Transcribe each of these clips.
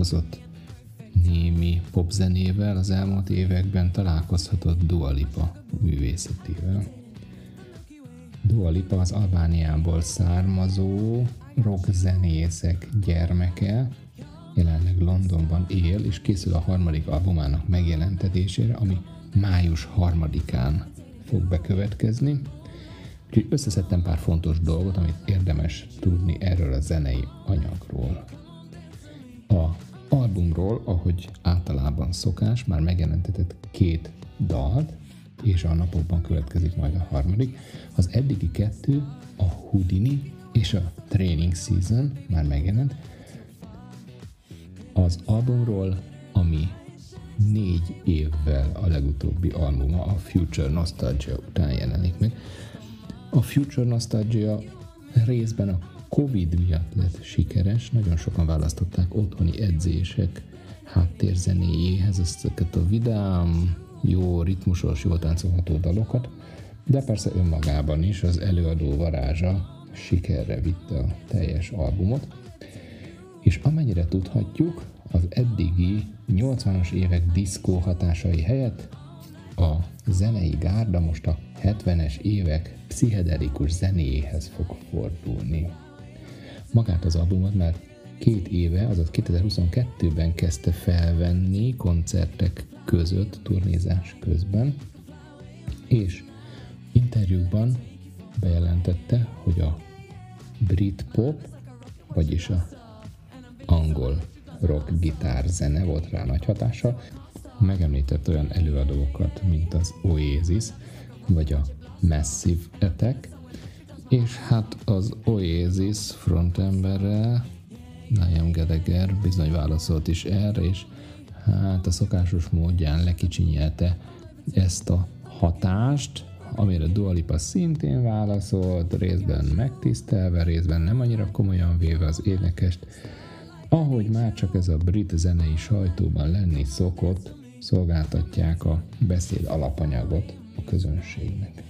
találkozott némi popzenével, az elmúlt években találkozhatott Dua Lipa művészetével. Dua Lipa az Albániából származó rockzenészek gyermeke, jelenleg Londonban él, és készül a harmadik albumának megjelentetésére, ami május 3-án fog bekövetkezni. Úgyhogy összeszedtem pár fontos dolgot, amit érdemes tudni erről a zenei anyagról. A albumról, ahogy általában szokás, már megjelentetett 2 dalt, és a napokban következik majd a harmadik. Az eddigi 2, a Houdini és a Training Season már megjelent. Az albumról, ami 4 évvel a legutóbbi albuma, a Future Nostalgia után jelenik meg. A Future Nostalgia részben a Covid miatt lett sikeres, nagyon sokan választották otthoni edzések háttérzenéjéhez ezeket a vidám, jó ritmusos, jól táncolható dalokat, de persze önmagában is az előadó varázsa sikerre vitte a teljes albumot, és amennyire tudhatjuk, az eddigi 80-as évek diszkó hatásai helyett a zenei gárda most a 70-es évek pszichedelikus zenéjéhez fog fordulni. Magát az albumot már 2 éve, azaz 2022-ben kezdte felvenni koncertek között, turnézás közben, és interjúkban bejelentette, hogy a Britpop, vagyis a angol rock gitár zene volt rá nagy hatással. Megemlített olyan előadókat, mint az Oasis, vagy a Massive Attack, és hát az Oasis frontembere, Liam Gallagher bizony válaszolt is erre, és hát a szokásos módján lekicsinyelte ezt a hatást, amire Dua Lipa szintén válaszolt, részben megtisztelve, részben nem annyira komolyan véve az énekest, ahogy már csak ez a brit zenei sajtóban lenni szokott, szolgáltatják a beszéd alapanyagot a közönségnek.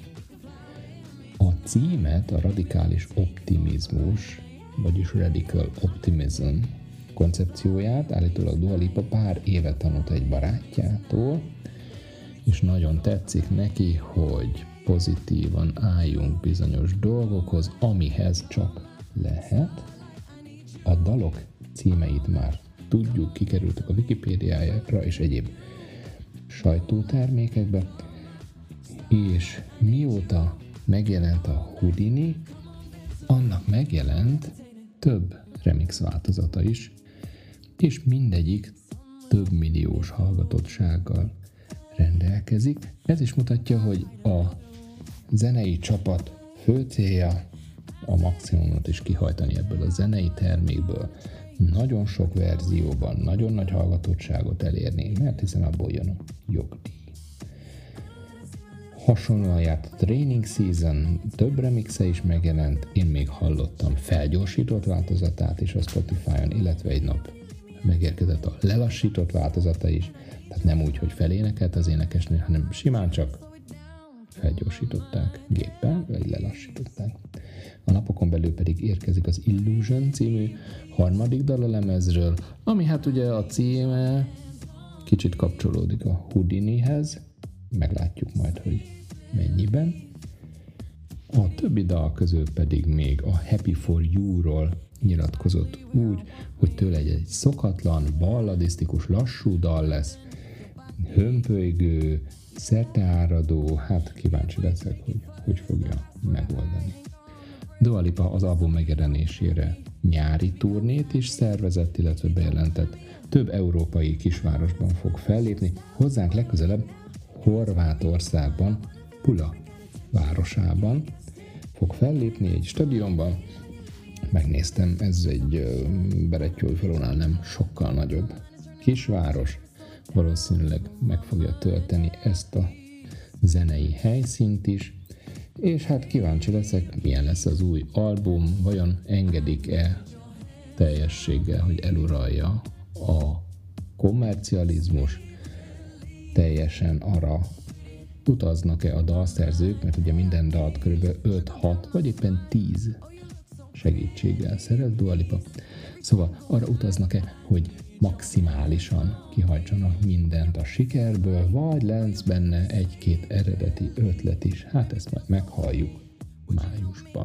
A címet, a radikális optimizmus, vagyis radical optimism koncepcióját állítólag Dua Lipa pár éve tanult egy barátjától, és nagyon tetszik neki, hogy pozitívan álljunk bizonyos dolgokhoz, amihez csak lehet. A dalok címeit már tudjuk, kikerültek a Wikipédiájára és egyéb sajtótermékekbe, és mióta megjelent a Houdini, annak megjelent több remix változata is, és mindegyik több milliós hallgatottsággal rendelkezik. Ez is mutatja, hogy a zenei csapat fő célja a maximumot is kihajtani ebből a zenei termékből, nagyon sok verzióban, nagyon nagy hallgatottságot elérni, mert hiszen abból jön a jogdíj. Hasonlóan járt a Training Season, több remixe is megjelent, én még hallottam felgyorsított változatát is a Spotify-on, illetve egy nap megérkezett a lelassított változata is, tehát nem úgy, hogy felénekelt az énekesnő, hanem simán csak felgyorsították géppel, vagy lelassították. A napokon belül pedig érkezik az Illusion című harmadik dal a lemezről, ami hát ugye a címe kicsit kapcsolódik a Houdinihez, meglátjuk majd, hogy mennyiben. A többi dal közül pedig még a Happy For You-ról nyilatkozott úgy, hogy tőle egy szokatlan, balladisztikus, lassú dal lesz, hömpölygő, szerteáradó, hát kíváncsi leszek, hogy fogja megoldani. Dua Lipa az album megjelenésére nyári turnét is szervezett, illetve bejelentett. Több európai kisvárosban fog fellépni, hozzánk legközelebb Horvátországban, Pula városában fog fellépni egy stadionban. Megnéztem, ez egy Berettyóújfalunnál nem sokkal nagyobb kisváros, valószínűleg meg fogja tölteni ezt a zenei helyszínt is, és hát kíváncsi leszek, milyen lesz az új album, vajon engedik-e teljességgel, hogy eluralja a kommercializmus, teljesen arra utaznak-e a dalszerzők, mert ugye minden dalt kb. 5-6 vagy éppen 10 segítséggel szerez Dua Lipa. Szóval arra utaznak-e, hogy maximálisan kihajtsanak mindent a sikerből, vagy lesz benne egy-két eredeti ötlet is? Hát ezt majd meghalljuk májusban.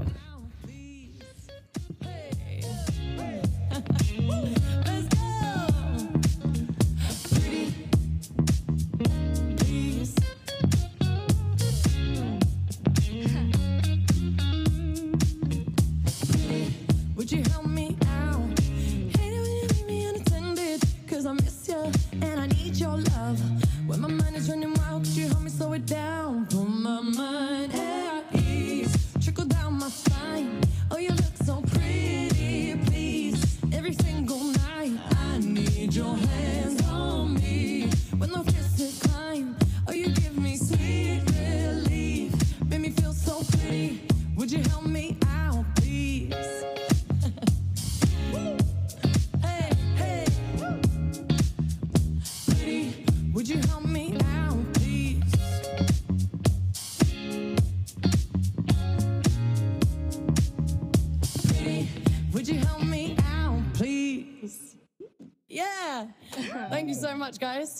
Thank you so much, guys.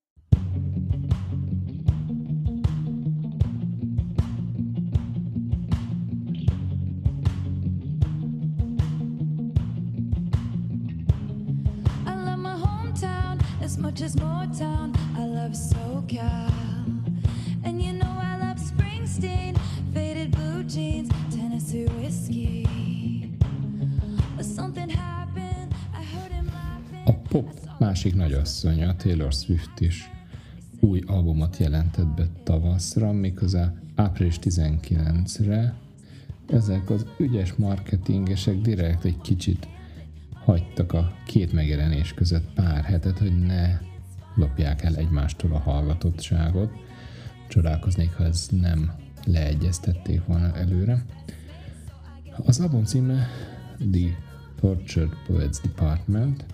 I love my hometown as much as Motown. I love SoCal. And you know I love Springsteen, faded blue jeans, Tennessee whiskey. But something happened, I heard him laughing. A pop másik nagyasszonya, Taylor Swift is új albumot jelentett be tavaszra, méghozzá április 19-re. Ezek az ügyes marketingesek direkt egy kicsit hagytak a két megjelenés között pár hetet, hogy ne lopják el egymástól a hallgatottságot. Csodálkoznék, ha ez nem leegyeztették volna előre. Az album címe The Tortured Poets Department,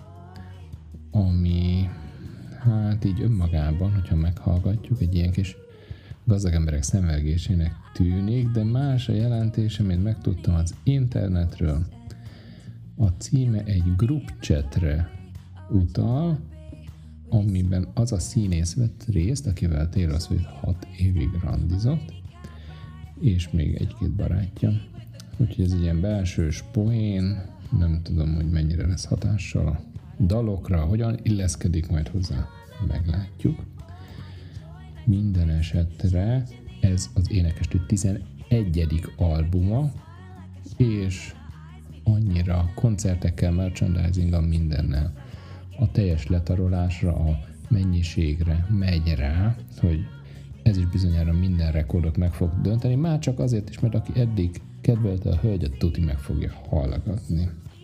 ami hát így önmagában, hogyha meghallgatjuk, egy ilyen kis gazdag emberek szenvedésének tűnik, de más a jelentése, mint megtudtam az internetről. A címe egy group chatre utal, amiben az a színész vett részt, akivel Taylor Swift 6 évig randizott, és még egy-két barátja. Úgyhogy ez egy ilyen belsős poén, nem tudom, hogy mennyire lesz hatással a dalokra, hogyan illeszkedik majd hozzá, meglátjuk. Minden esetre ez az énekesnő 11. albuma, és annyira koncertekkel, merchandisinggal, mindennel a teljes letarolásra, a mennyiségre megy rá, hogy ez is bizonyára minden rekordot meg fog dönteni, már csak azért is, mert aki eddig kedvelte a hölgyet, tuti meg fogja hallgatni.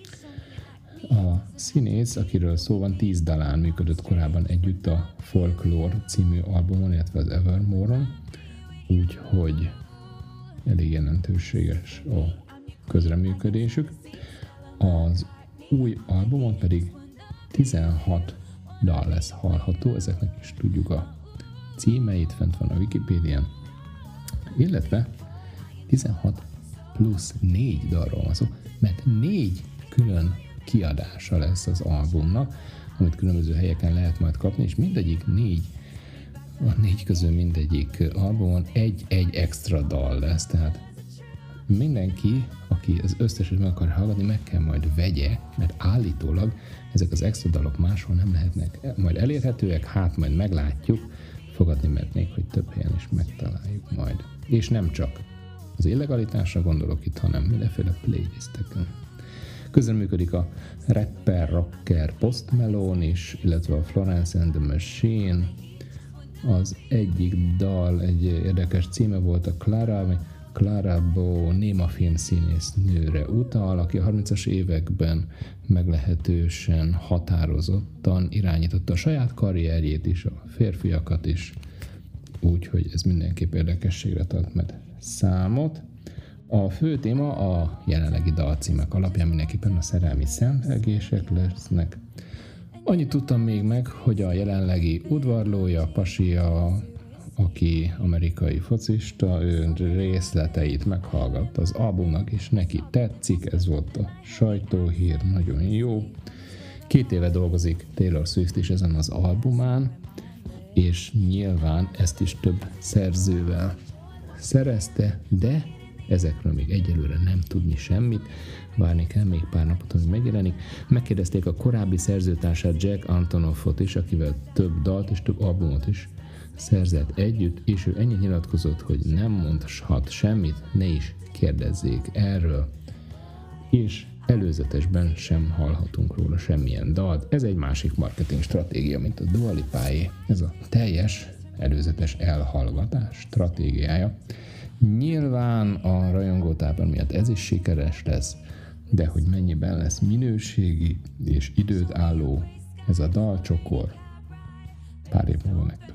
A színész, akiről szó van, 10 dalán működött korábban együtt a Folklore című albumon, illetve az Evermore-on, úgyhogy elég jelentőséges a közreműködésük. Az új albumon pedig 16 dal lesz hallható, ezeknek is tudjuk a címeit, fent van a Wikipédián, illetve 16 plusz 4 dalról van szó, mert 4 külön kiadása lesz az albumnak, amit különböző helyeken lehet majd kapni, és mindegyik a 4 közül mindegyik albumon egy extra dal lesz, tehát mindenki, aki az összeset meg akar hallgatni, meg kell majd vegye, mert állítólag ezek az extra dalok máshol nem lehetnek majd elérhetőek, hát majd meglátjuk, fogadni mernék, hogy több helyen is megtaláljuk majd. És nem csak az illegalitásra gondolok itt, hanem mindenféle playlisteken. Közreműködik a rapper, rocker Post Malone is, illetve a Florence and the Machine. Az egyik dal egy érdekes címe volt, a Clara Bow Néma filmszínész nőre utal, aki a 30-as években meglehetősen határozottan irányította a saját karrierjét is, a férfiakat is, úgyhogy ez mindenképp érdekességre tart meg számot. A fő téma a jelenlegi dalcímek alapján mindenképpen a szerelmi szenvedések lesznek. Annyit tudtam még meg, hogy a jelenlegi udvarlója, pasia, aki amerikai focista, ő részleteit meghallgatta az albumnak, és neki tetszik, ez volt a sajtóhír, nagyon jó. 2 éve dolgozik Taylor Swift is ezen az albumán, és nyilván ezt is több szerzővel szerezte, de ezekről még egyelőre nem tudni semmit, várni kell még pár napot, amíg megjelenik. Megkérdezték a korábbi szerzőtársát, Jack Antonoffot is, akivel több dalt és több albumot is szerzett együtt, és ő ennyit nyilatkozott, hogy nem mondhat semmit, ne is kérdezzék erről, és előzetesben sem hallhatunk róla semmilyen dalt. Ez egy másik marketing stratégia, mint a Dua Lipáé. Ez a teljes előzetes elhallgatás stratégiája. Nyilván a rajongótábor miatt ez is sikeres lesz, de hogy mennyiben lesz minőségi és időt álló ez a dalcsokor, pár év múlva megtudjuk.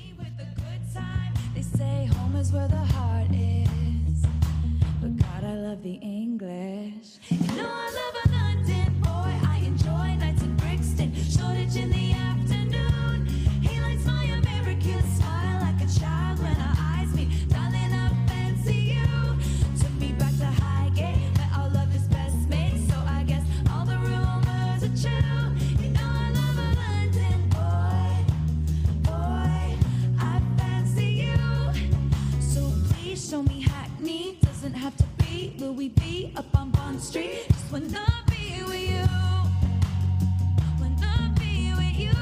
Have to be, will we be up on Bond Street? Just wanna be with you, wanna be with you.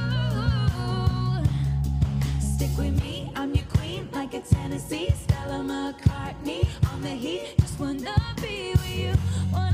Stick with me, I'm your queen, like a Tennessee Stella McCartney on the heat. Just wanna be with you.